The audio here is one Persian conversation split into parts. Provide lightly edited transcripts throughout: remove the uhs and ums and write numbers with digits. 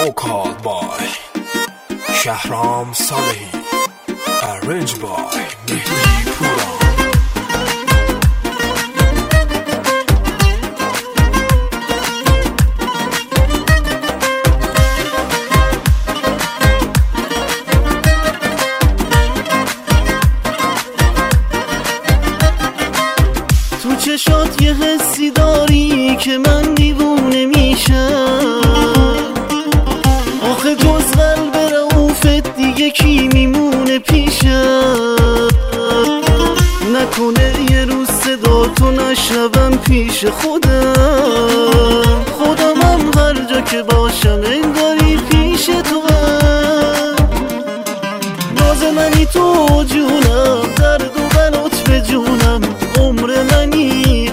Vocaled by Shahram Salehi, arranged by Mehdi Pura. تو چشات یه حسی داری که من دیوونه میشم، آخه جز قلب رؤوفت دیگه کی میمونه پیشم؟ نکنه یه روز صدا تو نشنوم پیش خودمم هر جا که باشم انگاری پیش تو ناز منی تو جونم، درد و بلات به جونم، عمر منی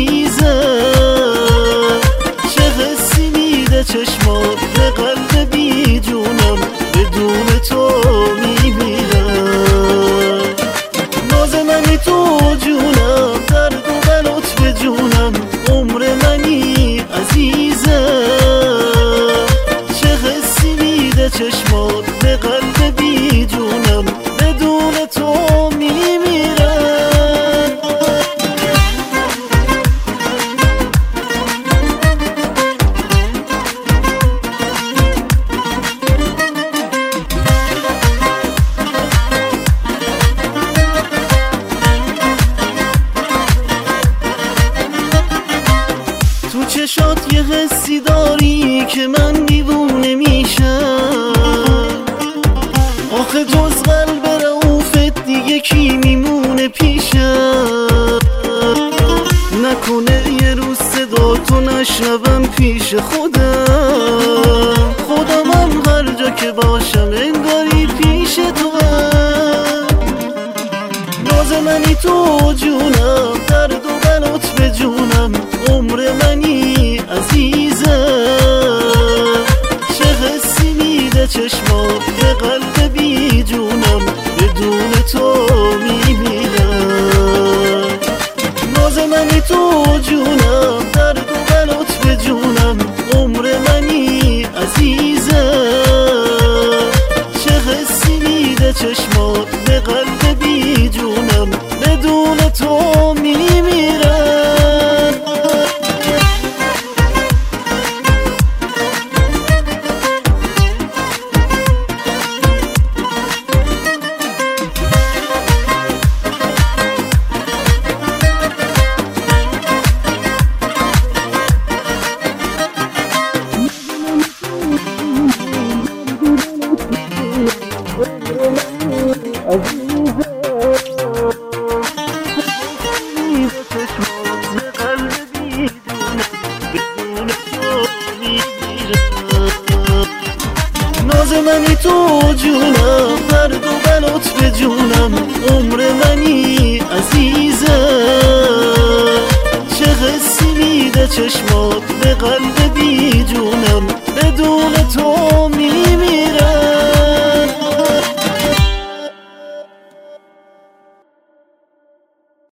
عزیزم. چه حسی میده چشمات به قلب بی جونم، بدون تو میمیرم. ناز منی تو جونم، درد و بلات به جونم، عمر منی عزیزم. چه حسی میده چشمات به قلب بی جونم، بدون تو میمیرم. تو چشات یه حسی داری که من دیوونه میشم، آخه جز قلب رؤوفت دیگه کی میمونه پیشم؟ نکنه یه روز صدا تو نشنوم پیش خودمم هر جا که باشم انگاری پیش تو ناز منی تو جونم، درد و بلات به جونم، عمر منی عزیزم. چه حسی میده چشمات به قلب بی جونم، بدون تو میمیرم. ناز منی تو جونم، درد و بلات به جونم، عمر منی عزیزم. چه حسی میده چشمات به قلب بی جونم، بدون تو میمیرم. ناز منی تو جونم، درد و بلات به جونم، عمر منی عزیزم. چه حسی میده چشمات به قلب بی جونم، بدون تو